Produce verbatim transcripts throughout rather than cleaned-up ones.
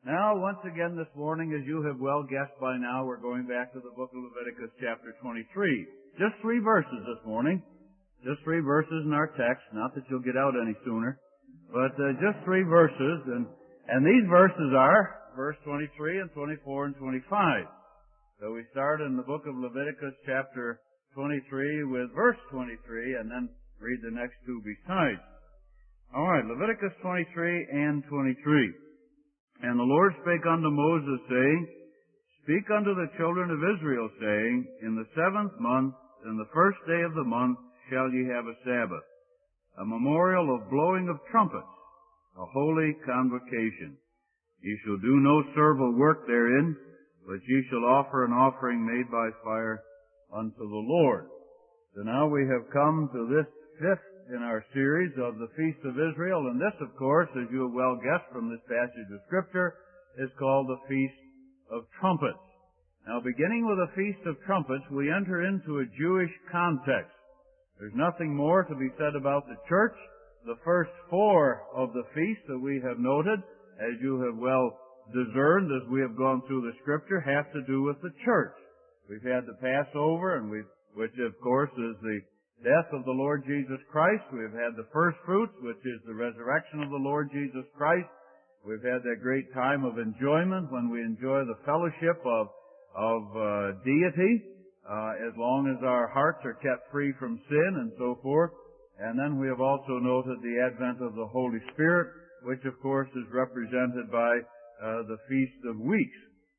Now, once again this morning, as you have well guessed by now, we're going back to the book of Leviticus chapter twenty-three. Just three verses this morning. Just three verses in our text. Not that you'll get out any sooner. But uh, just three verses. And, and these verses are verse twenty-three and twenty-four and twenty-five. So we start in the book of Leviticus chapter twenty-three with verse twenty-three and then read the next two besides. All right, Leviticus twenty-three and twenty-three. And the Lord spake unto Moses, saying, Speak unto the children of Israel, saying, In the seventh month, in the first day of the month, shall ye have a Sabbath, a memorial of blowing of trumpets, a holy convocation. Ye shall do no servile work therein, but ye shall offer an offering made by fire unto the Lord. So now we have come to this fifth in our series of the Feast of Israel, and this, of course, as you have well guessed from this passage of Scripture, is called the Feast of Trumpets. Now, beginning with the Feast of Trumpets, we enter into a Jewish context. There's nothing more to be said about the church. The first four of the feasts that we have noted, as you have well discerned as we have gone through the Scripture, have to do with the church. We've had the Passover, and we've, which, of course, is the death of the Lord Jesus Christ. We've had the first fruits, which is the resurrection of the Lord Jesus Christ. We've had that great time of enjoyment when we enjoy the fellowship of, of uh, deity, uh, as long as our hearts are kept free from sin and so forth. And then we have also noted the advent of the Holy Spirit, which of course is represented by uh, the Feast of Weeks.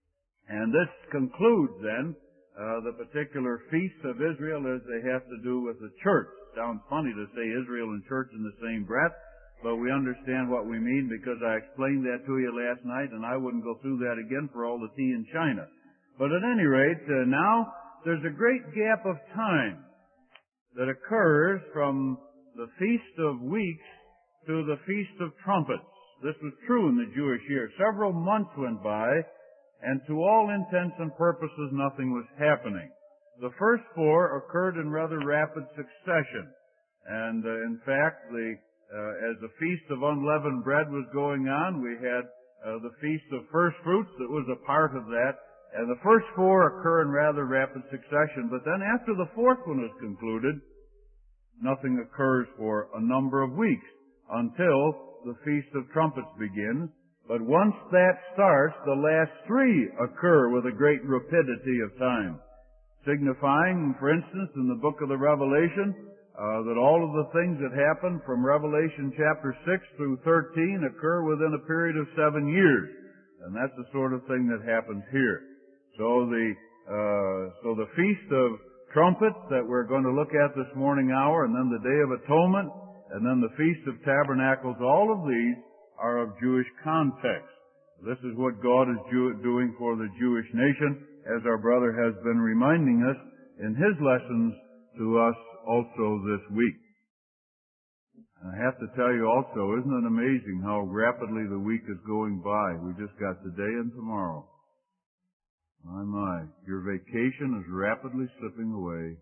And this concludes then Uh, the particular feasts of Israel as they have to do with the church. Sounds funny to say Israel and church in the same breath, but we understand what we mean because I explained that to you last night, and I wouldn't go through that again for all the tea in China. But at any rate, uh, now there's a great gap of time that occurs from the Feast of Weeks to the Feast of Trumpets. This was true in the Jewish year. Several months went by, and to all intents and purposes, nothing was happening. The first four occurred in rather rapid succession. And, uh, in fact, the, uh, as the Feast of Unleavened Bread was going on, we had uh, the Feast of First Fruits that was a part of that. And the first four occur in rather rapid succession. But then after the fourth one is concluded, nothing occurs for a number of weeks until the Feast of Trumpets begins. But once that starts, the last three occur with a great rapidity of time, signifying, for instance, in the book of the Revelation, uh, that all of the things that happen from Revelation chapter six through thirteen occur within a period of seven years. And that's the sort of thing that happens here. So the, uh, so the Feast of Trumpets that we're going to look at this morning hour, and then the Day of Atonement, and then the Feast of Tabernacles, all of these are of Jewish context. This is what God is Jew- doing for the Jewish nation, as our brother has been reminding us in his lessons to us also this week. And I have to tell you also, isn't it amazing how rapidly the week is going by? We just got today and tomorrow. My, my, your vacation is rapidly slipping away.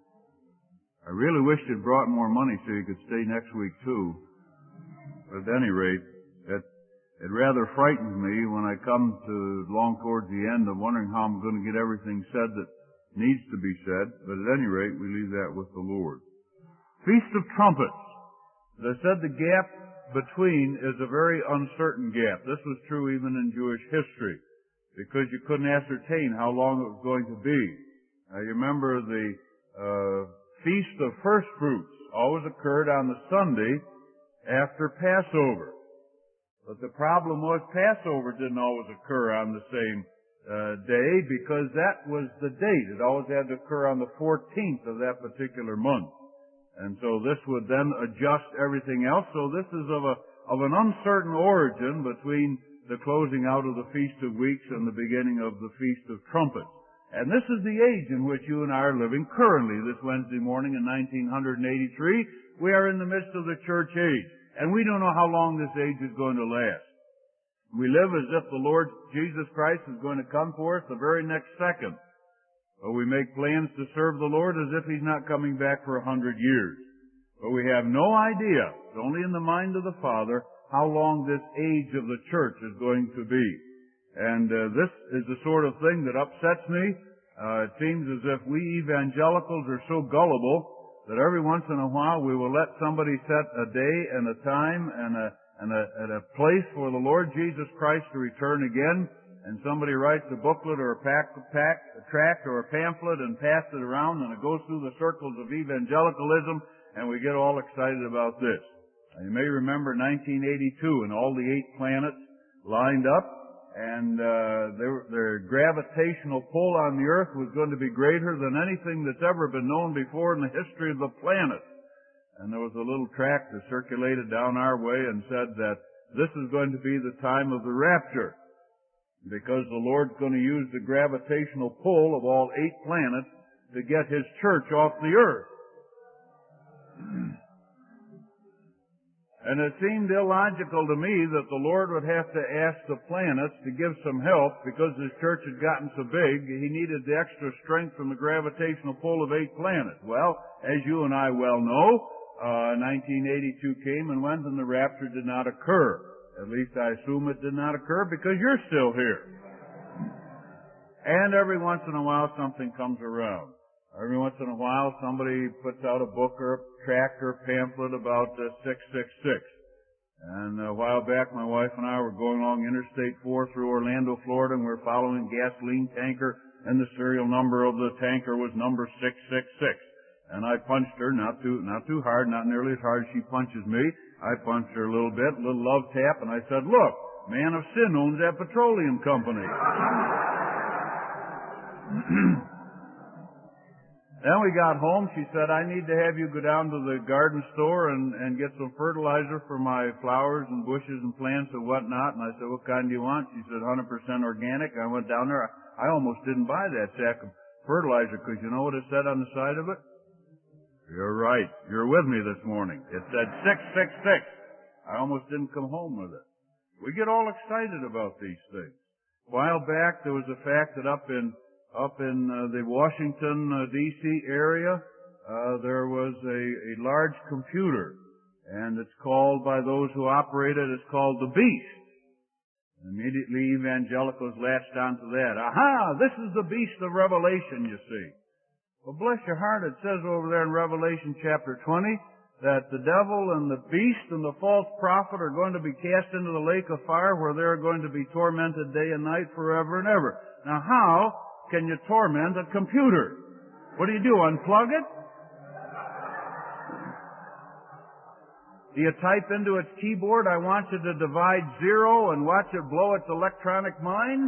I really wish you'd brought more money so you could stay next week too. But at any rate, It, it rather frightens me when I come to long towards the end of wondering how I'm going to get everything said that needs to be said. But at any rate, we leave that with the Lord. Feast of Trumpets. As I said, the gap between is a very uncertain gap. This was true even in Jewish history because you couldn't ascertain how long it was going to be. Now, you remember the uh, Feast of First Fruits always occurred on the Sunday after Passover. But the problem was Passover didn't always occur on the same uh, day because that was the date. It always had to occur on the fourteenth of that particular month. And so this would then adjust everything else. So this is of a of an uncertain origin between the closing out of the Feast of Weeks and the beginning of the Feast of Trumpets. And this is the age in which you and I are living currently. This Wednesday morning in nineteen eighty-three, we are in the midst of the church age. And we don't know how long this age is going to last. We live as if the Lord Jesus Christ is going to come for us the very next second. But we make plans to serve the Lord as if He's not coming back for a hundred years. But we have no idea, it's only in the mind of the Father, how long this age of the church is going to be. And uh, this is the sort of thing that upsets me. Uh, it seems as if we evangelicals are so gullible that every once in a while we will let somebody set a day and a time and a, and a, and a place for the Lord Jesus Christ to return again, and somebody writes a booklet or a, pack, pack, a tract or a pamphlet and passes it around, and it goes through the circles of evangelicalism, and we get all excited about this. Now, you may remember nineteen eighty-two, and all the eight planets lined up, and uh, their, their gravitational pull on the Earth was going to be greater than anything that's ever been known before in the history of the planet. And there was a little tract that circulated down our way and said that this is going to be the time of the rapture, because the Lord's going to use the gravitational pull of all eight planets to get His church off the Earth. And it seemed illogical to me that the Lord would have to ask the planets to give some help because His church had gotten so big, He needed the extra strength from the gravitational pull of eight planets. Well, as you and I well know, uh, nineteen eighty-two came and went and the rapture did not occur. At least I assume it did not occur because you're still here. And every once in a while something comes around. Every once in a while, somebody puts out a book or a tract or a pamphlet about uh, six six six. And a while back, my wife and I were going along Interstate four through Orlando, Florida, and we were following a gasoline tanker, and the serial number of the tanker was number six six six. And I punched her, not too, not too hard, not nearly as hard as she punches me. I punched her a little bit, a little love tap, and I said, "Look, man of sin owns that petroleum company." Then we got home. She said, "I need to have you go down to the garden store and, and get some fertilizer for my flowers and bushes and plants and whatnot." And I said, "What kind do you want?" She said, one hundred percent organic. I went down there. I almost didn't buy that sack of fertilizer because you know what it said on the side of it? You're right. You're with me this morning. It said six six six. I almost didn't come home with it. We get all excited about these things. A while back, there was a fact that up in Up in uh, the Washington, uh, D C area, uh, there was a, a large computer, and it's called, by those who operate it, it's called the Beast. Immediately evangelicals latched onto that. Aha! This is the Beast of Revelation, you see. Well, bless your heart, it says over there in Revelation chapter twenty that the devil and the beast and the false prophet are going to be cast into the lake of fire where they're going to be tormented day and night forever and ever. Now, how can you torment a computer? What do you do, unplug it? Do you type into its keyboard, "I want you to divide zero," and watch it blow its electronic mind?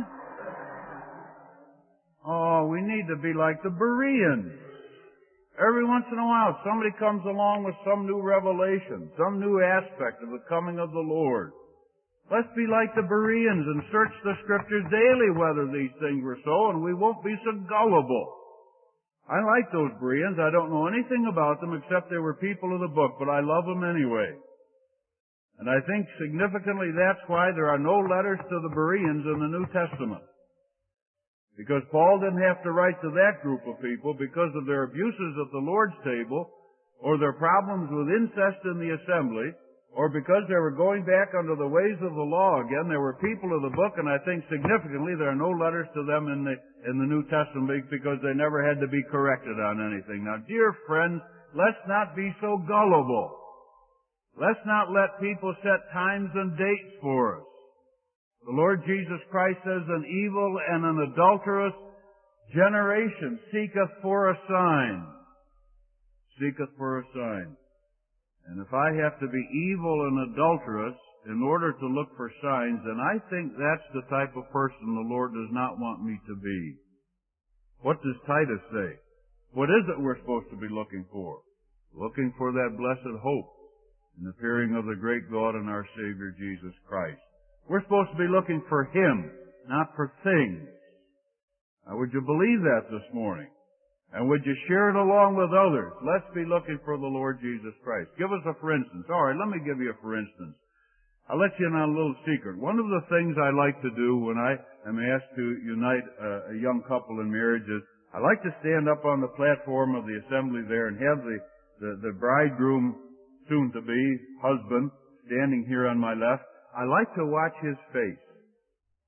Oh, we need to be like the Bereans. Every once in a while, somebody comes along with some new revelation, some new aspect of the coming of the Lord. Let's be like the Bereans and search the Scriptures daily whether these things were so, and we won't be so gullible. I like those Bereans. I don't know anything about them except they were people of the book, but I love them anyway. And I think significantly that's why there are no letters to the Bereans in the New Testament. Because Paul didn't have to write to that group of people because of their abuses at the Lord's table, or their problems with incest in the assembly, or because they were going back under the ways of the law again. They were people of the book, and I think significantly there are no letters to them in the in the New Testament because they never had to be corrected on anything. Now, dear friends, let's not be so gullible. Let's not let people set times and dates for us. The Lord Jesus Christ says, "An evil and an adulterous generation seeketh for a sign." Seeketh for a sign. And if I have to be evil and adulterous in order to look for signs, then I think that's the type of person the Lord does not want me to be. What does Titus say? What is it we're supposed to be looking for? Looking for that blessed hope in the appearing of the great God and our Savior Jesus Christ. We're supposed to be looking for Him, not for things. Now, would you believe that this morning? And would you share it along with others? Let's be looking for the Lord Jesus Christ. Give us a for instance. All right, let me give you a for instance. I'll let you in on a little secret. One of the things I like to do when I am asked to unite a, a young couple in marriage is I like to stand up on the platform of the assembly there and have the, the, the bridegroom, soon-to-be husband, standing here on my left. I like to watch his face.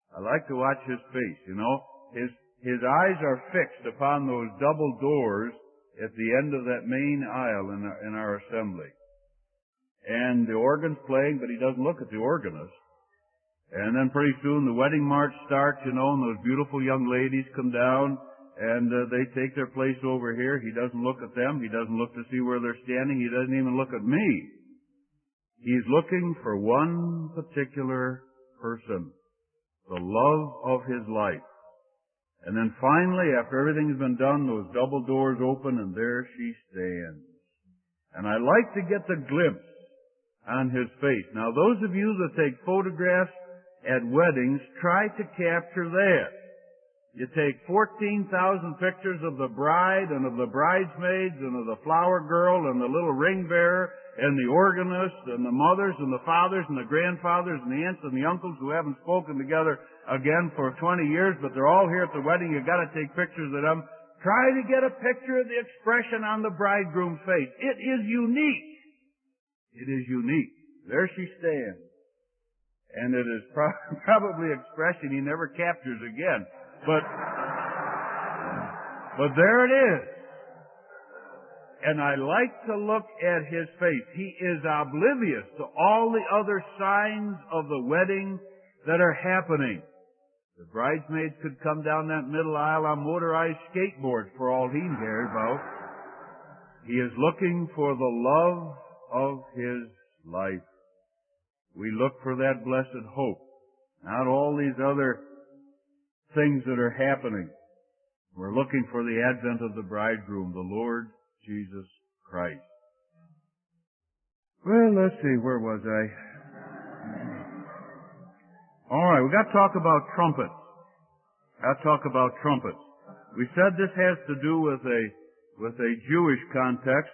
I like to watch his face, you know. His, his eyes are fixed upon those double doors at the end of that main aisle in our, in our assembly. And the organ's playing, but he doesn't look at the organist. And then pretty soon the wedding march starts, you know, and those beautiful young ladies come down, and uh, they take their place over here. He doesn't look at them. He doesn't look to see where they're standing. He doesn't even look at me. He's looking for one particular person, the love of his life. And then finally, after everything's been done, those double doors open, and there she stands. And I like to get the glimpse on his face. Now, those of you that take photographs at weddings, try to capture that. You take fourteen thousand pictures of the bride and of the bridesmaids and of the flower girl and the little ring bearer and the organist and the mothers and the fathers and the grandfathers and the aunts and the uncles who haven't spoken together again for twenty years, but they're all here at the wedding. You've got to take pictures of them. Try to get a picture of the expression on the bridegroom's face. It is unique. It is unique. There she stands. And it is pro- probably expression he never captures again. But, but there it is. And I like to look at his face. He is oblivious to all the other signs of the wedding that are happening. The bridesmaids could come down that middle aisle on motorized skateboards for all he cares about. He is looking for the love of his life. We look for that blessed hope, not all these other things that are happening. We're looking for the advent of the bridegroom, the Lord Jesus Christ. Well, let's see, where was I? All right, we've got to talk about trumpets. Got to talk about trumpets. We said this has to do with a with a Jewish context.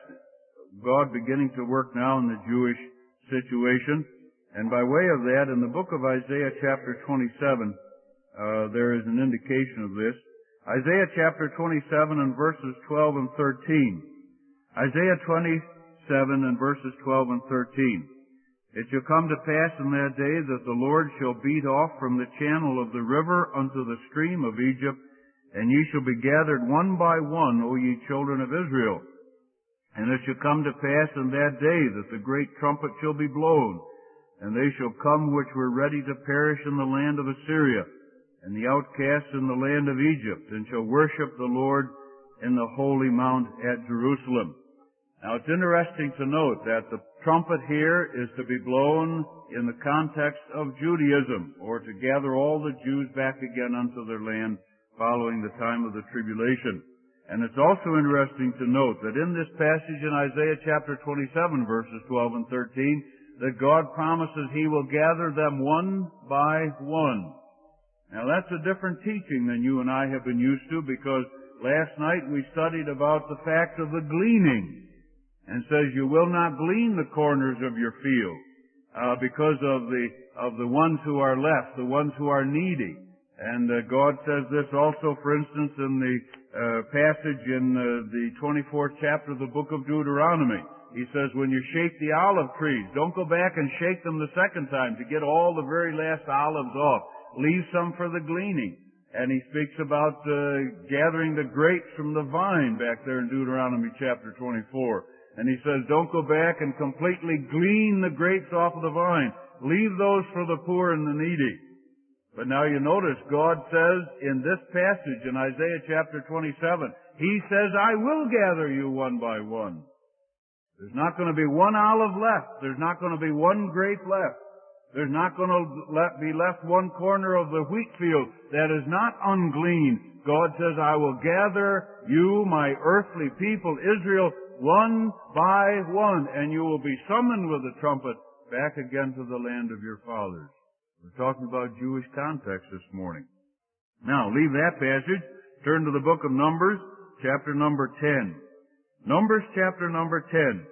God beginning to work now in the Jewish situation. And by way of that, in the book of Isaiah chapter twenty-seven, uh, there is an indication of this. Isaiah chapter twenty-seven and verses twelve and thirteen. Isaiah twenty-seven and verses twelve and thirteen. It shall come to pass in that day that the Lord shall beat off from the channel of the river unto the stream of Egypt, and ye shall be gathered one by one, O ye children of Israel. And it shall come to pass in that day that the great trumpet shall be blown, and they shall come which were ready to perish in the land of Assyria, and the outcasts in the land of Egypt, and shall worship the Lord in the holy mount at Jerusalem. Now it's interesting to note that the trumpet here is to be blown in the context of Judaism, or to gather all the Jews back again unto their land following the time of the tribulation. And it's also interesting to note that in this passage in Isaiah chapter twenty-seven, verses twelve and thirteen, that God promises He will gather them one by one. Now that's a different teaching than you and I have been used to, because last night we studied about the fact of the gleaning, and says you will not glean the corners of your field uh, because of the of the ones who are left, the ones who are needy. And uh, God says this also, for instance, in the uh, passage in uh, the twenty-fourth chapter of the book of Deuteronomy. He says, when you shake the olive trees, don't go back and shake them the second time to get all the very last olives off. Leave some for the gleaning. And he speaks about uh, gathering the grapes from the vine back there in Deuteronomy chapter twenty-four. And he says, don't go back and completely glean the grapes off of the vine. Leave those for the poor and the needy. But now you notice God says in this passage in Isaiah chapter twenty-seven, He says, I will gather you one by one. There's not going to be one olive left. There's not going to be one grape left. There's not going to be left one corner of the wheat field that is not ungleaned. God says, I will gather you, my earthly people, Israel, one by one, and you will be summoned with a trumpet back again to the land of your fathers. We're talking about Jewish context this morning. Now, leave that passage. Turn to the book of Numbers, chapter number ten. Numbers chapter number ten.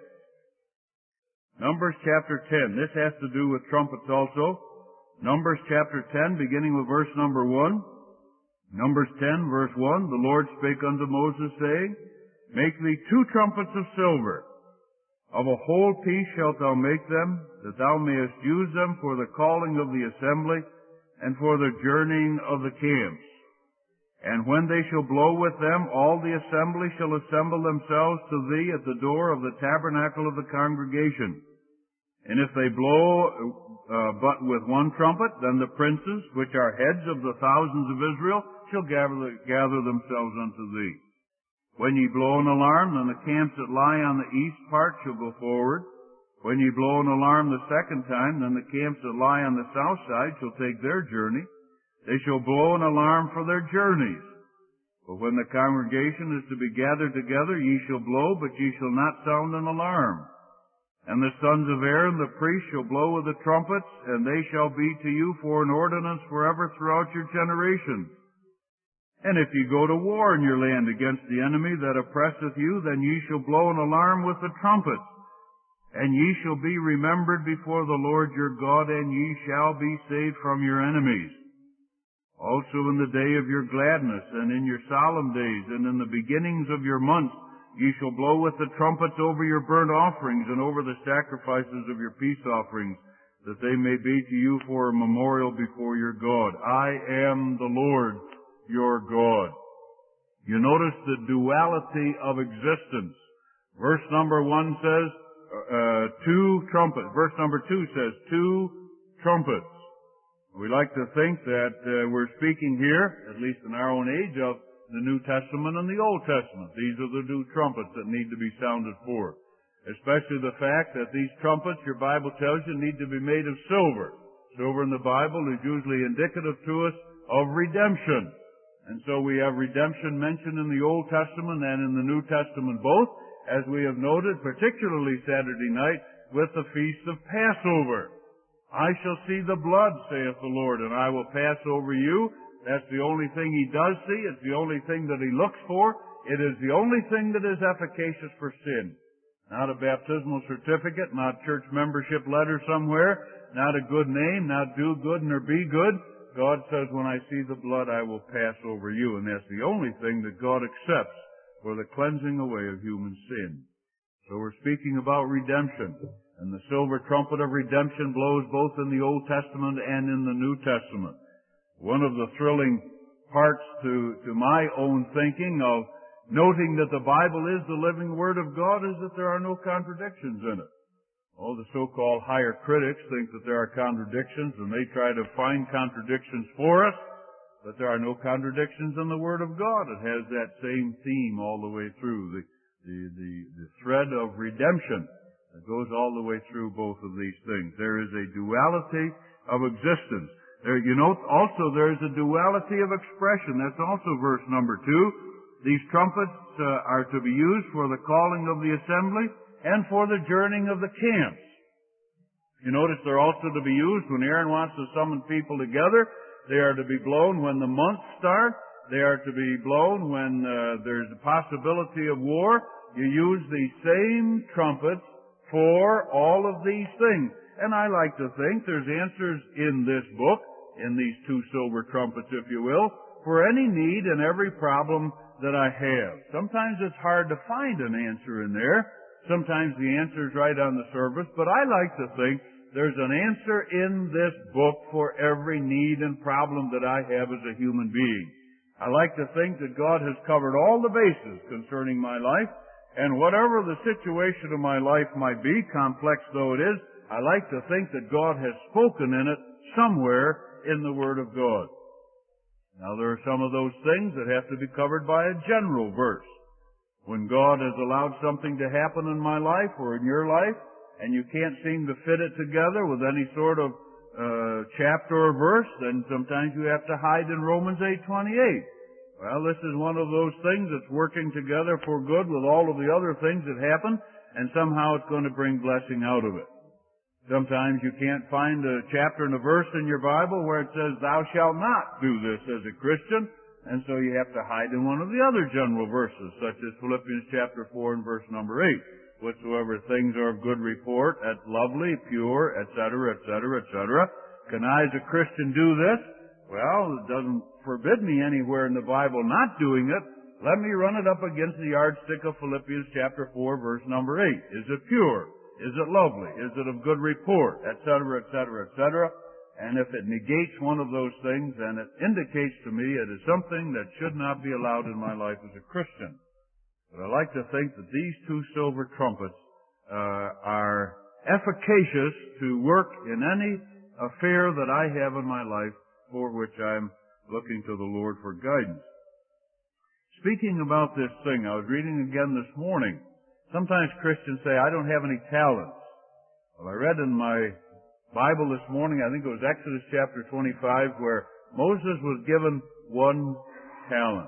Numbers chapter ten. This has to do with trumpets also. Numbers chapter ten, beginning with verse number one. Numbers ten, verse one. The Lord spake unto Moses, saying, Make thee two trumpets of silver. Of a whole piece shalt thou make them, that thou mayest use them for the calling of the assembly, and for the journeying of the camps. And when they shall blow with them, all the assembly shall assemble themselves to thee at the door of the tabernacle of the congregation. And if they blow uh, but with one trumpet, then the princes, which are heads of the thousands of Israel, shall gather, gather themselves unto thee. When ye blow an alarm, then the camps that lie on the east part shall go forward. When ye blow an alarm the second time, then the camps that lie on the south side shall take their journey. They shall blow an alarm for their journeys. But when the congregation is to be gathered together, ye shall blow, but ye shall not sound an alarm. And the sons of Aaron, the priests, shall blow with the trumpets, and they shall be to you for an ordinance forever throughout your generations. And if ye go to war in your land against the enemy that oppresseth you, then ye shall blow an alarm with the trumpets. And ye shall be remembered before the Lord your God, and ye shall be saved from your enemies. Also in the day of your gladness, and in your solemn days, and in the beginnings of your months, ye shall blow with the trumpets over your burnt offerings, and over the sacrifices of your peace offerings, that they may be to you for a memorial before your God. I am the Lord your God. You notice the duality of existence. Verse number one says, uh, two trumpets. Verse number two says, two trumpets. We like to think that uh, we're speaking here, at least in our own age, of the New Testament and the Old Testament. These are the two trumpets that need to be sounded for. Especially the fact that these trumpets, your Bible tells you, need to be made of silver. Silver in the Bible is usually indicative to us of redemption. And so we have redemption mentioned in the Old Testament and in the New Testament both, as we have noted, particularly Saturday night, with the Feast of Passover. I shall see the blood, saith the Lord, and I will pass over you. That's the only thing he does see. It's the only thing that he looks for. It is the only thing that is efficacious for sin. Not a baptismal certificate, not church membership letter somewhere, not a good name, not do good nor be good. God says, when I see the blood, I will pass over you. And that's the only thing that God accepts for the cleansing away of human sin. So we're speaking about redemption. And the silver trumpet of redemption blows both in the Old Testament and in the New Testament. One of the thrilling parts to, to my own thinking of noting that the Bible is the living Word of God is that there are no contradictions in it. All the so-called higher critics think that there are contradictions, and they try to find contradictions for us, but there are no contradictions in the Word of God. It has that same theme all the way through, the, the, the, the thread of redemption. It goes all the way through both of these things. There is a duality of existence. There, you note also there is a duality of expression. That's also verse number two. These trumpets uh, are to be used for the calling of the assembly and for the journeying of the camps. You notice they're also to be used when Aaron wants to summon people together. They are to be blown when the months start. They are to be blown when uh, there's a possibility of war. You use the same trumpets for all of these things. And I like to think there's answers in this book, in these two silver trumpets, if you will, for any need and every problem that I have. Sometimes it's hard to find an answer in there. Sometimes the answer is right on the surface, but I like to think there's an answer in this book for every need and problem that I have as a human being. I like to think that God has covered all the bases concerning my life, and whatever the situation of my life might be, complex though it is, I like to think that God has spoken in it somewhere in the Word of God. Now there are some of those things that have to be covered by a general verse. When God has allowed something to happen in my life or in your life, and you can't seem to fit it together with any sort of uh, chapter or verse, then sometimes you have to hide in Romans eight twenty-eight. Well, this is one of those things that's working together for good with all of the other things that happen, and somehow it's going to bring blessing out of it. Sometimes you can't find a chapter and a verse in your Bible where it says, thou shalt not do this as a Christian, and so you have to hide in one of the other general verses, such as Philippians chapter four and verse number eight. Whatsoever things are of good report, at lovely, pure, et cetera, et cetera, et cetera. Can I as a Christian do this? Well, it doesn't forbid me anywhere in the Bible not doing it. Let me run it up against the yardstick of Philippians chapter four, verse number eight. Is it pure? Is it lovely? Is it of good report? Et cetera, et cetera, et cetera. and if it negates one of those things, then it indicates to me it is something that should not be allowed in my life as a Christian. But I like to think that these two silver trumpets uh, are efficacious to work in any affair that I have in my life for which I'm looking to the Lord for guidance. Speaking about this thing, I was reading again this morning. Sometimes Christians say, I don't have any talents. Well, I read in my Bible this morning, I think it was Exodus chapter twenty-five, where Moses was given one talent.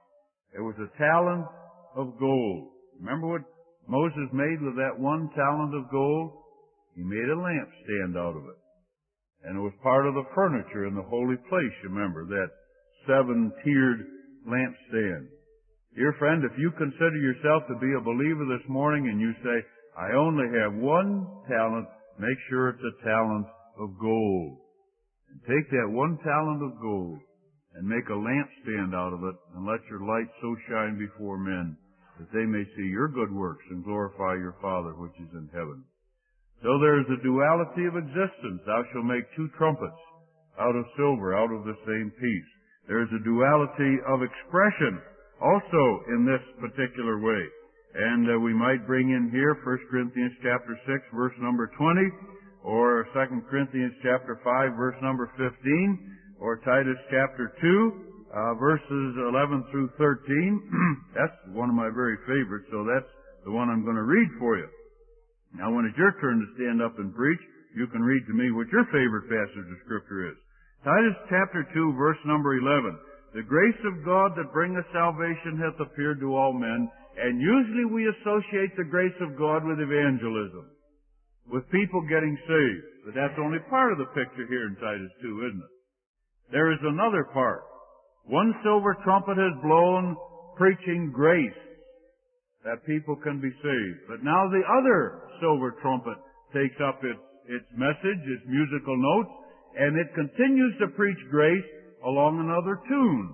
It was a talent of gold. Remember what Moses made with that one talent of gold? He made a lampstand out of it. And it was part of the furniture in the holy place, you remember, that seven-tiered lampstand. Dear friend, if you consider yourself to be a believer this morning and you say, I only have one talent, make sure it's a talent of gold. And take that one talent of gold and make a lampstand out of it and let your light so shine before men that they may see your good works and glorify your Father which is in heaven. So there is a duality of existence. Thou shalt make two trumpets out of silver, out of the same piece. There is a duality of expression also in this particular way. And uh, we might bring in here First Corinthians chapter six, verse number twenty, or Second Corinthians chapter five, verse number fifteen, or Titus chapter two, uh, verses eleven through thirteen. That's one of my very favorites, so that's the one I'm going to read for you. Now, when it's your turn to stand up and preach, you can read to me what your favorite passage of Scripture is. Titus chapter two, verse number eleven. The grace of God that bringeth salvation hath appeared to all men, and usually we associate the grace of God with evangelism, with people getting saved. But that's only part of the picture here in Titus two, isn't it? There is another part. One silver trumpet has blown, preaching grace, that people can be saved. But now the other silver trumpet takes up its, its message, its musical notes, and it continues to preach grace along another tune.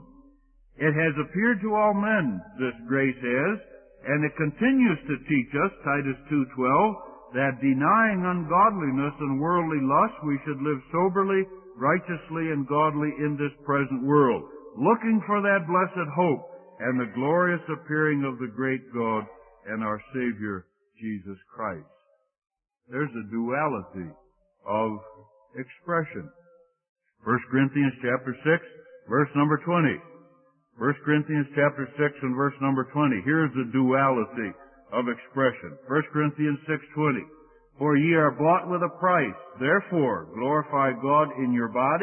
It has appeared to all men, this grace has, and it continues to teach us, Titus two twelve, that denying ungodliness and worldly lust, we should live soberly, righteously, and godly in this present world, looking for that blessed hope and the glorious appearing of the great God and our Savior, Jesus Christ. There's a duality of expression. First Corinthians chapter six, verse number twenty. First Corinthians chapter six and verse number twenty. Here's the duality of expression. First Corinthians six twenty. For ye are bought with a price. Therefore, glorify God in your body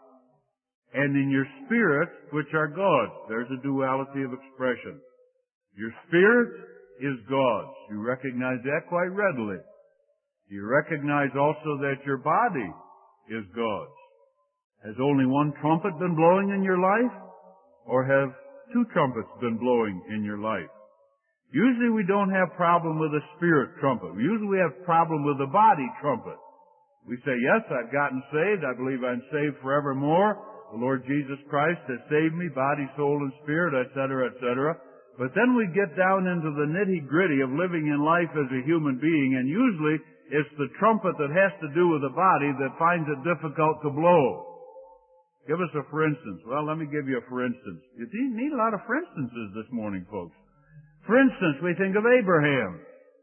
and in your spirit, which are God's. There's a duality of expression. Your spirit is God's. You recognize that quite readily. You recognize also that your body is God's. Has only one trumpet been blowing in your life? Or have two trumpets been blowing in your life? Usually we don't have problem with a spirit trumpet. Usually we have problem with the body trumpet. We say, yes, I've gotten saved. I believe I'm saved forevermore. The Lord Jesus Christ has saved me, body, soul, and spirit, et cetera, et cetera. But then we get down into the nitty-gritty of living in life as a human being, and usually it's the trumpet that has to do with the body that finds it difficult to blow. Give us a for instance. Well, let me give you a for instance. You need a lot of for instances this morning, folks. For instance, we think of Abraham.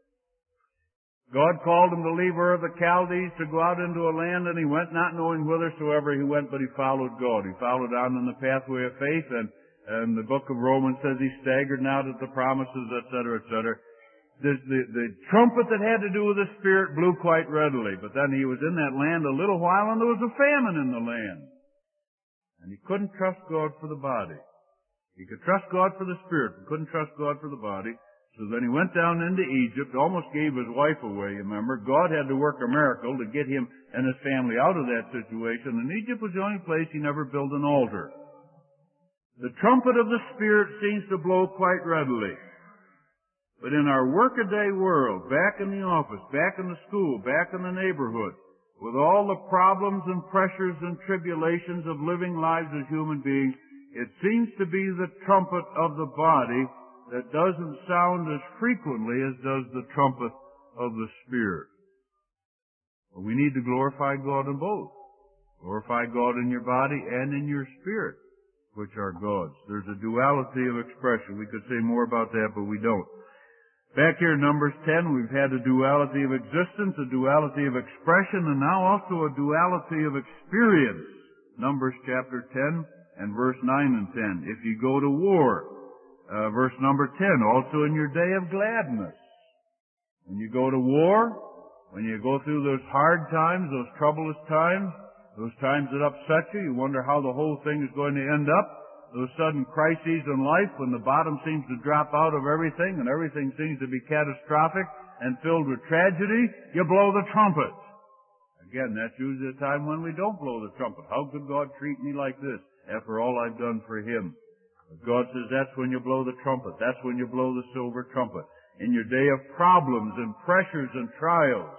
God called him to leave Ur of the Chaldees to go out into a land, and he went not knowing whithersoever he went, but he followed God. He followed on in the pathway of faith, and, and the book of Romans says he staggered not at the promises, et cetera, et cetera. The, the, the trumpet that had to do with the Spirit blew quite readily, but then he was in that land a little while, and there was a famine in the land. And he couldn't trust God for the body. He could trust God for the spirit, but couldn't trust God for the body. So then he went down into Egypt, almost gave his wife away, you remember. God had to work a miracle to get him and his family out of that situation. And Egypt was the only place he never built an altar. The trumpet of the Spirit seems to blow quite readily. But in our workaday world, back in the office, back in the school, back in the neighborhood, with all the problems and pressures and tribulations of living lives as human beings, it seems to be the trumpet of the body that doesn't sound as frequently as does the trumpet of the Spirit. Well, we need to glorify God in both. Glorify God in your body and in your spirit, which are God's. There's a duality of expression. We could say more about that, but we don't. Back here in Numbers ten, we've had a duality of existence, a duality of expression, and now also a duality of experience. Numbers chapter ten and verse nine and ten. If you go to war, uh, verse number ten, also in your day of gladness. When you go to war, when you go through those hard times, those troublous times, those times that upset you, you wonder how the whole thing is going to end up. Those sudden crises in life when the bottom seems to drop out of everything and everything seems to be catastrophic and filled with tragedy, you blow the trumpet. Again, that's usually a time when we don't blow the trumpet. How could God treat me like this after all I've done for Him? But God says that's when you blow the trumpet. That's when you blow the silver trumpet. In your day of problems and pressures and trials.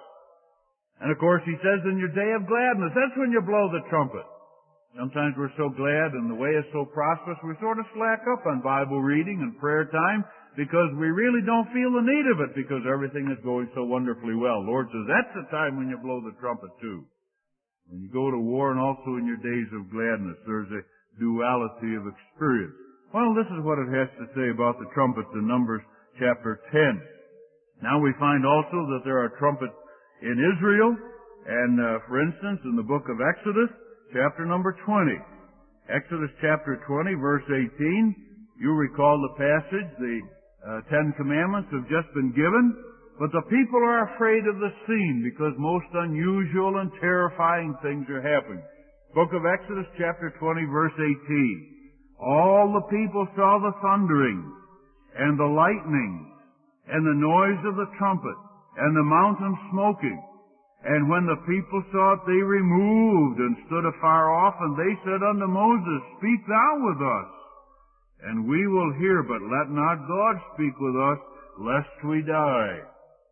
And of course, He says in your day of gladness, that's when you blow the trumpet. Sometimes we're so glad and the way is so prosperous, we sort of slack up on Bible reading and prayer time because we really don't feel the need of it because everything is going so wonderfully well. Lord says that's the time when you blow the trumpet too. When you go to war and also in your days of gladness, there's a duality of experience. Well, this is what it has to say about the trumpets in Numbers chapter ten. Now we find also that there are trumpets in Israel, and uh, for instance, in the book of Exodus, chapter number twenty. Exodus chapter twenty, verse eighteen. You recall the passage, the uh, Ten Commandments have just been given, but the people are afraid of the scene because most unusual and terrifying things are happening. Book of Exodus chapter twenty, verse eighteen. All the people saw the thundering and the lightning and the noise of the trumpet and the mountain smoking. And when the people saw it, they removed and stood afar off, and they said unto Moses, Speak thou with us, and we will hear, but let not God speak with us, lest we die.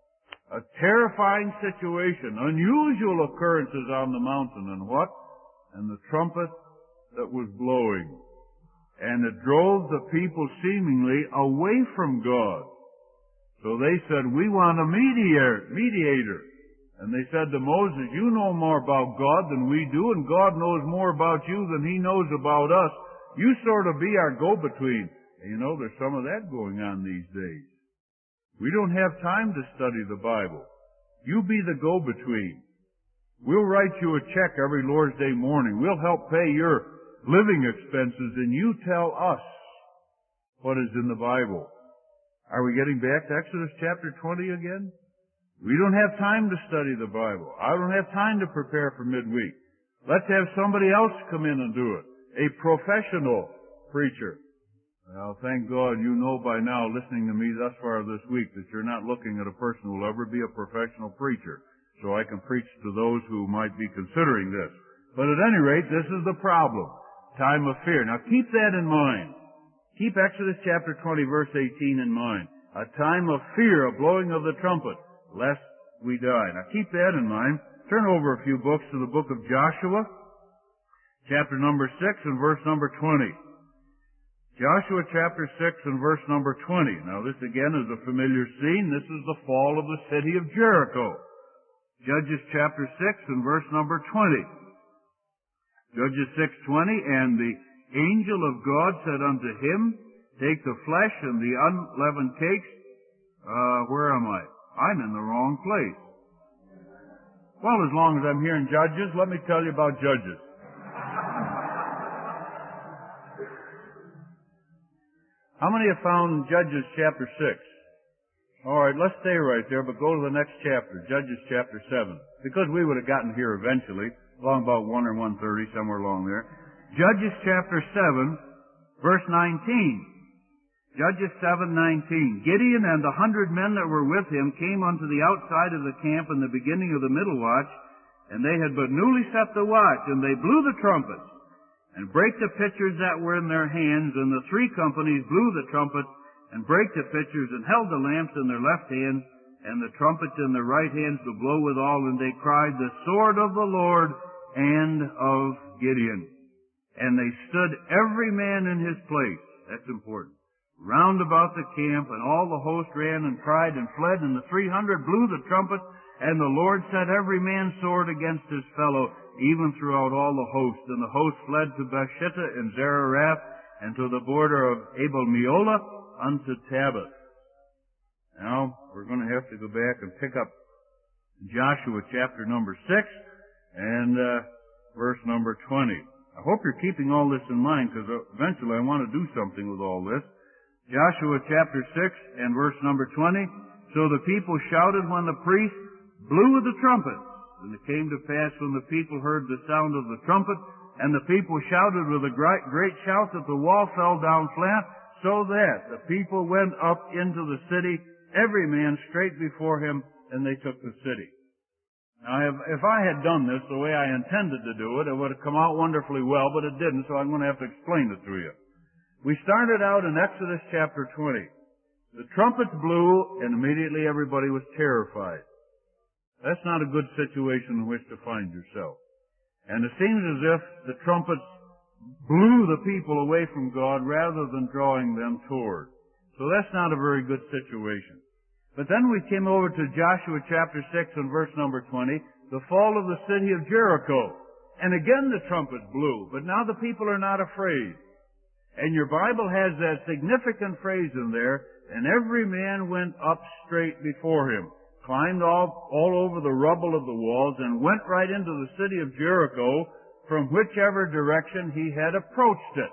A terrifying situation, unusual occurrences on the mountain, and what? And the trumpet that was blowing. And it drove the people seemingly away from God. So they said, We want a mediator. mediator. And they said to Moses, You know more about God than we do, and God knows more about you than He knows about us. You sort of be our go-between. And you know, there's some of that going on these days. We don't have time to study the Bible. You be the go-between. We'll write you a check every Lord's Day morning. We'll help pay your living expenses, and you tell us what is in the Bible. Are we getting back to Exodus chapter twenty again? We don't have time to study the Bible. I don't have time to prepare for midweek. Let's have somebody else come in and do it. A professional preacher. Well, thank God you know by now, listening to me thus far this week, that you're not looking at a person who will ever be a professional preacher. So I can preach to those who might be considering this. But at any rate, this is the problem. Time of fear. Now keep that in mind. Keep Exodus chapter twenty, verse eighteen in mind. A time of fear, a blowing of the trumpet, lest we die. Now keep that in mind. Turn over a few books to the book of Joshua, chapter number six and verse number twenty. Joshua chapter six and verse number twenty. Now this again is a familiar scene. This is the fall of the city of Jericho. Judges chapter six and verse number twenty. Judges six twenty, and the angel of God said unto him, Take the flesh and the unleavened cakes. Uh, where am I? I'm in the wrong place. Well, as long as I'm here in Judges, let me tell you about Judges. How many have found Judges chapter six? All right, let's stay right there, but go to the next chapter, Judges chapter seven. Because we would have gotten here eventually, along about one or one thirty, somewhere along there. Judges chapter seven, verse nineteen. Judges seven nineteen. Gideon and the hundred men that were with him came unto the outside of the camp in the beginning of the middle watch, and they had but newly set the watch, and they blew the trumpets, and brake the pitchers that were in their hands, and the three companies blew the trumpets, and brake the pitchers, and held the lamps in their left hands, and the trumpets in their right hands to blow withal, and they cried, The sword of the Lord and of Gideon. And they stood every man in his place. That's important. Round about the camp, and all the host ran and cried and fled, and the three hundred blew the trumpet, And the Lord set every man's sword against his fellow, even throughout all the host. And the host fled to Bethshittah in Zarerath, and to the border of Abel-Meolah, unto Tabbath. Now, we're going to have to go back and pick up Joshua chapter number six, and uh, verse number twenty. I hope you're keeping all this in mind, because eventually I want to do something with all this. Joshua chapter six and verse number twenty. So the people shouted when the priest blew with the trumpet. And it came to pass when the people heard the sound of the trumpet, and the people shouted with a great, great shout, that the wall fell down flat, so that the people went up into the city, every man straight before him, and they took the city. Now, if, if I had done this the way I intended to do it, it would have come out wonderfully well, but it didn't, so I'm going to have to explain it to you. We started out in Exodus chapter twenty. The trumpets blew, and immediately everybody was terrified. That's not a good situation in which to find yourself. And it seems as if the trumpets blew the people away from God rather than drawing them toward. So that's not a very good situation. But then we came over to Joshua chapter six and verse number twenty, the fall of the city of Jericho. And again the trumpet blew, but now the people are not afraid. And your Bible has that significant phrase in there, and every man went up straight before him, climbed all, all over the rubble of the walls, and went right into the city of Jericho from whichever direction he had approached it.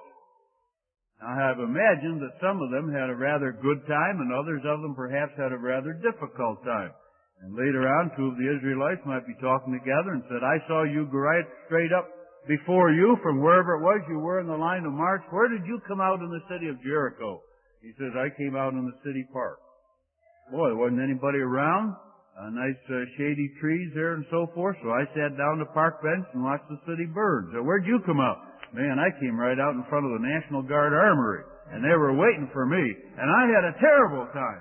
Now, I have imagined that some of them had a rather good time, and others of them perhaps had a rather difficult time. And later on, two of the Israelites might be talking together and said, I saw you go right straight up before you from wherever it was you were in the line of march. Where did you come out in the city of Jericho? He says, I came out in the city park. Boy, there wasn't anybody around. Uh, nice uh, shady trees there and so forth. So I sat down the park bench and watched the city burn. So where'd you come out? Man, I came right out in front of the National Guard Armory, and they were waiting for me, and I had a terrible time.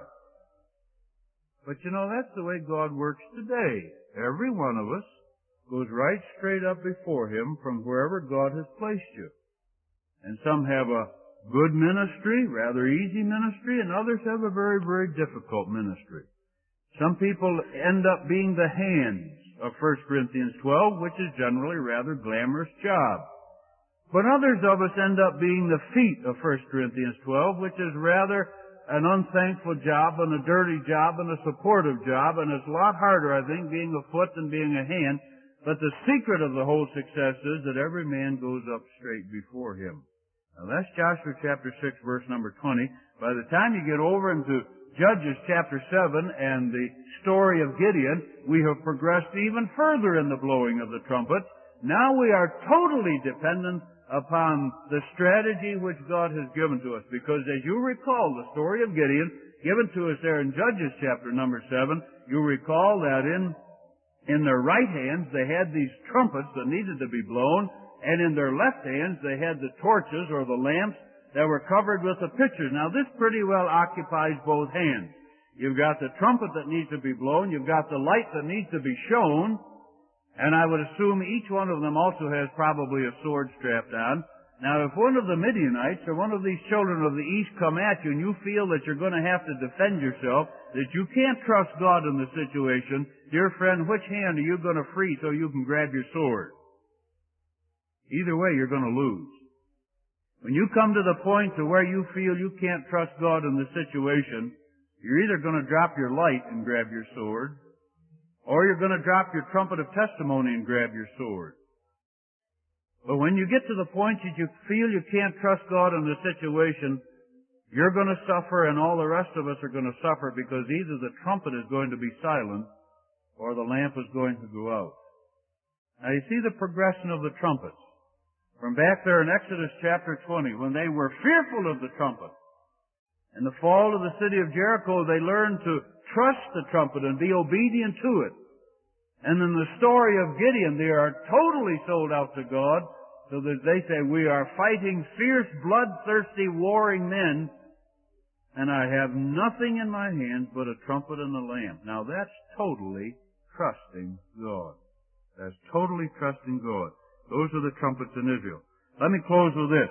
But you know, that's the way God works today. Every one of us goes right straight up before Him from wherever God has placed you. And some have a good ministry, rather easy ministry, and others have a very, very difficult ministry. Some people end up being the hands of First Corinthians twelve, which is generally a rather glamorous job. But others of us end up being the feet of First Corinthians twelve, which is rather an unthankful job and a dirty job and a supportive job, and it's a lot harder, I think, being a foot than being a hand. But the secret of the whole success is that every man goes up straight before him. Now that's Joshua chapter six, verse number twenty. By the time you get over into Judges chapter seven and the story of Gideon, we have progressed even further in the blowing of the trumpet. Now we are totally dependent upon the strategy which God has given to us. Because as you recall the story of Gideon, given to us there in Judges chapter number seven, you recall that in, in their right hands they had these trumpets that needed to be blown, and in their left hands they had the torches or the lamps that were covered with the pitchers. Now this pretty well occupies both hands. You've got the trumpet that needs to be blown, you've got the light that needs to be shown, and I would assume each one of them also has probably a sword strapped on. Now, if one of the Midianites or one of these children of the East come at you and you feel that you're going to have to defend yourself, that you can't trust God in the situation, dear friend, which hand are you going to free so you can grab your sword? Either way, you're going to lose. When you come to the point to where you feel you can't trust God in the situation, you're either going to drop your light and grab your sword, or you're going to drop your trumpet of testimony and grab your sword. But when you get to the point that you feel you can't trust God in the situation, you're going to suffer and all the rest of us are going to suffer, because either the trumpet is going to be silent or the lamp is going to go out. Now you see the progression of the trumpets. From back there in Exodus chapter twenty, when they were fearful of the trumpet, in the fall of the city of Jericho, they learned to trust the trumpet and be obedient to it. And in the story of Gideon, they are totally sold out to God, so that they say, we are fighting fierce, bloodthirsty, warring men, and I have nothing in my hands but a trumpet and a lamp. Now that's totally trusting God. That's totally trusting God. Those are the trumpets in Israel. Let me close with this.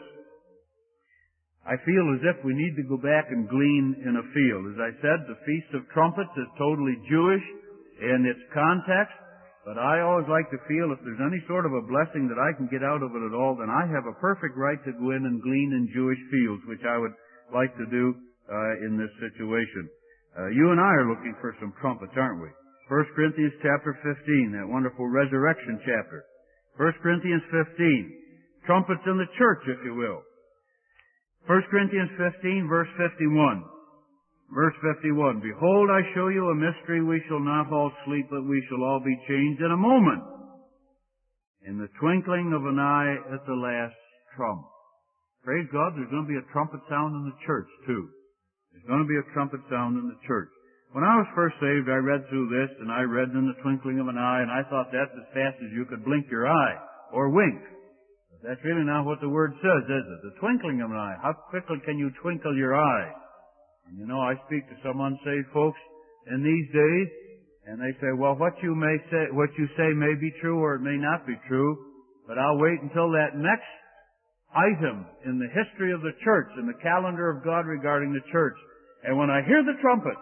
I feel as if we need to go back and glean in a field. As I said, the Feast of Trumpets is totally Jewish. in its context, but I always like to feel if there's any sort of a blessing that I can get out of it at all, then I have a perfect right to go in and glean in Jewish fields, which I would like to do uh, in this situation. Uh, you and I are looking for some trumpets, aren't we? First Corinthians chapter fifteen, that wonderful resurrection chapter. First Corinthians fifteen, trumpets in the church, if you will. First Corinthians fifteen, verse fifty-one. Verse fifty-one, behold, I show you a mystery. We shall not all sleep, but we shall all be changed in a moment, in the twinkling of an eye at the last trump. Praise God, there's going to be a trumpet sound in the church, too. There's going to be a trumpet sound in the church. When I was first saved, I read through this, and I read in the twinkling of an eye, and I thought that's as fast as you could blink your eye, or wink. But that's really not what the Word says, is it? The twinkling of an eye. How quickly can you twinkle your eye? And you know, I speak to some unsaved folks in these days, and they say, well, what you may say, what you say may be true or it may not be true, but I'll wait until that next item in the history of the church, in the calendar of God regarding the church. And when I hear the trumpet,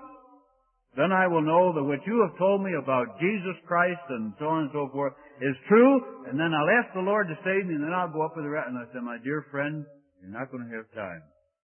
then I will know that what you have told me about Jesus Christ and so on and so forth is true, and then I'll ask the Lord to save me, and then I'll go up with the rest. And I say, my dear friend, you're not going to have time.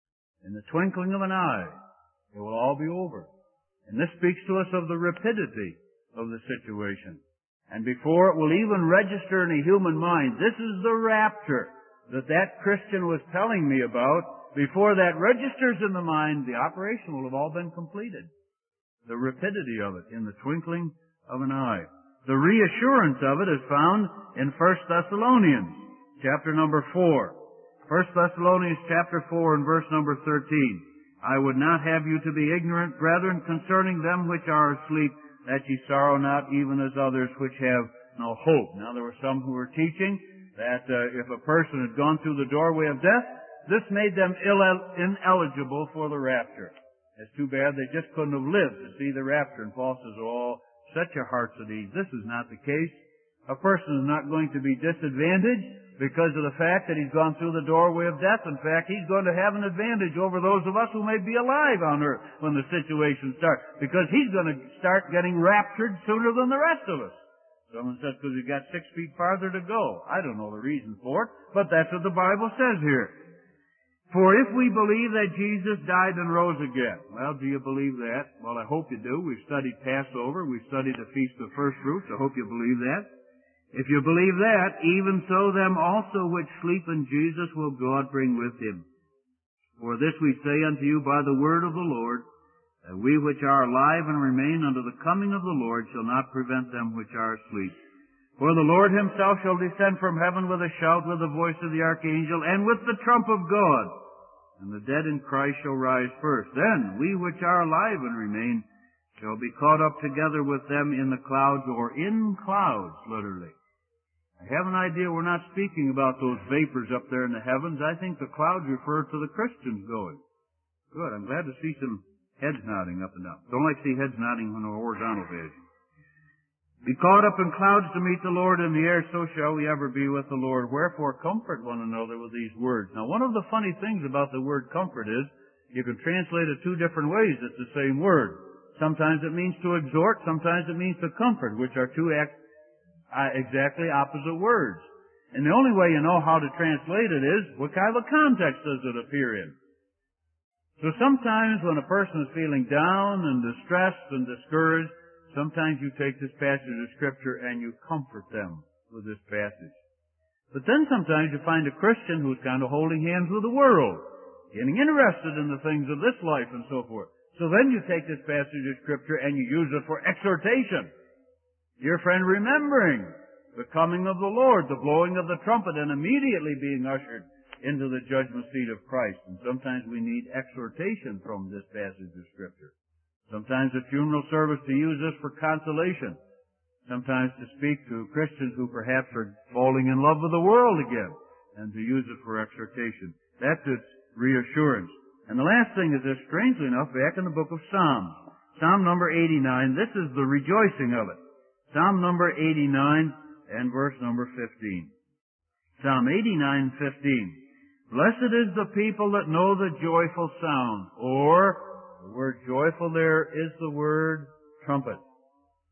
In the twinkling of an eye, it will all be over. And this speaks to us of the rapidity of the situation. And before it will even register in a human mind, this is the rapture that that Christian was telling me about. Before that registers in the mind, the operation will have all been completed. The rapidity of it in the twinkling of an eye. The reassurance of it is found in First Thessalonians, chapter number four. First Thessalonians chapter four and verse number thirteen. I would not have you to be ignorant, brethren, concerning them which are asleep, that ye sorrow not, even as others which have no hope. Now there were some who were teaching that uh, if a person had gone through the doorway of death, this made them ill- ineligible for the rapture. It's too bad they just couldn't have lived to see the rapture. And Paul says, oh, set your hearts at ease. This is not the case. A person is not going to be disadvantaged because of the fact that he's gone through the doorway of death. In fact, he's going to have an advantage over those of us who may be alive on earth when the situation starts, because he's going to start getting raptured sooner than the rest of us. Someone says, because he's got six feet farther to go. I don't know the reason for it, but that's what the Bible says here. For if we believe that Jesus died and rose again. Well, do you believe that? Well, I hope you do. We've studied Passover. We've studied the Feast of First Fruits. I hope you believe that. If you believe that, even so them also which sleep in Jesus will God bring with him. For this we say unto you by the word of the Lord, that we which are alive and remain unto the coming of the Lord shall not prevent them which are asleep. For the Lord himself shall descend from heaven with a shout, with the voice of the archangel, and with the trump of God. And the dead in Christ shall rise first. Then we which are alive and remain shall be caught up together with them in the clouds, or in clouds, literally. I have an idea we're not speaking about those vapors up there in the heavens. I think the clouds refer to the Christians going. Good. I'm glad to see some heads nodding up and down. Don't like to see heads nodding on a horizontal fashion. Be caught up in clouds to meet the Lord in the air, so shall we ever be with the Lord. Wherefore comfort one another with these words. Now, one of the funny things about the word comfort is you can translate it two different ways. It's the same word. Sometimes it means to exhort, sometimes it means to comfort, which are two act, uh, exactly opposite words. And the only way you know how to translate it is, what kind of a context does it appear in? So sometimes when a person is feeling down and distressed and discouraged, sometimes you take this passage of Scripture and you comfort them with this passage. But then sometimes you find a Christian who's kind of holding hands with the world, getting interested in the things of this life and so forth. So then you take this passage of Scripture and you use it for exhortation. Your friend remembering the coming of the Lord, the blowing of the trumpet, and immediately being ushered into the judgment seat of Christ. And sometimes we need exhortation from this passage of Scripture. Sometimes a funeral service to use this for consolation. Sometimes to speak to Christians who perhaps are falling in love with the world again, and to use it for exhortation. That's its reassurance. And the last thing is this, strangely enough, back in the book of Psalms. Psalm number eighty-nine, this is the rejoicing of it. Psalm number eighty-nine and verse number fifteen. Psalm eighty-nine, fifteen. Blessed is the people that know the joyful sound. Or, the word joyful there is the word trumpet.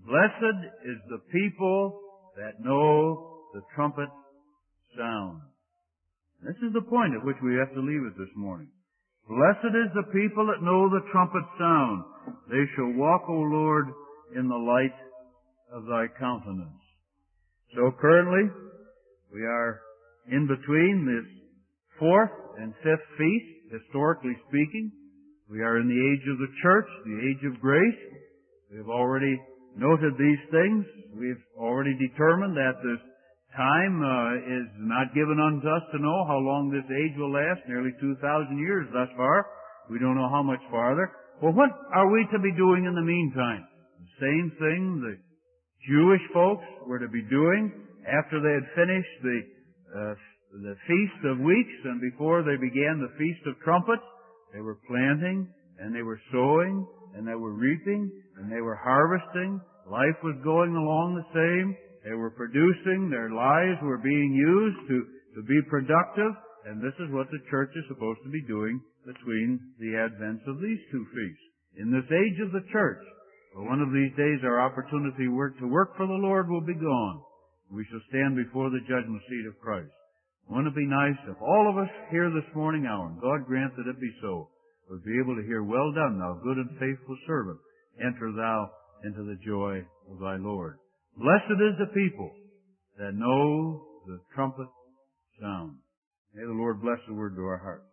Blessed is the people that know the trumpet sound. This is the point at which we have to leave it this morning. Blessed is the people that know the trumpet sound. They shall walk, O Lord, in the light of thy countenance. So currently, we are in between this fourth and fifth feast, historically speaking. We are in the age of the church, the age of grace. We've already noted these things. We've already determined that this time uh, is not given unto us to know how long this age will last, nearly two thousand years thus far. We don't know how much farther. Well, what are we to be doing in the meantime? The same thing the Jewish folks were to be doing after they had finished the uh, the Feast of Weeks and before they began the Feast of Trumpets. They were planting, and they were sowing, and they were reaping, and they were harvesting. Life was going along the same. They were producing. Their lives were being used to, to be productive. And this is what the church is supposed to be doing between the advents of these two feasts. In this age of the church, for one of these days our opportunity work, to work for the Lord will be gone. We shall stand before the judgment seat of Christ. Wouldn't it be nice if all of us here this morning hour, and God grant that it be so, would be able to hear, well done, thou good and faithful servant, enter thou into the joy of thy Lord. Blessed is the people that know the trumpet sound. May the Lord bless the word to our hearts.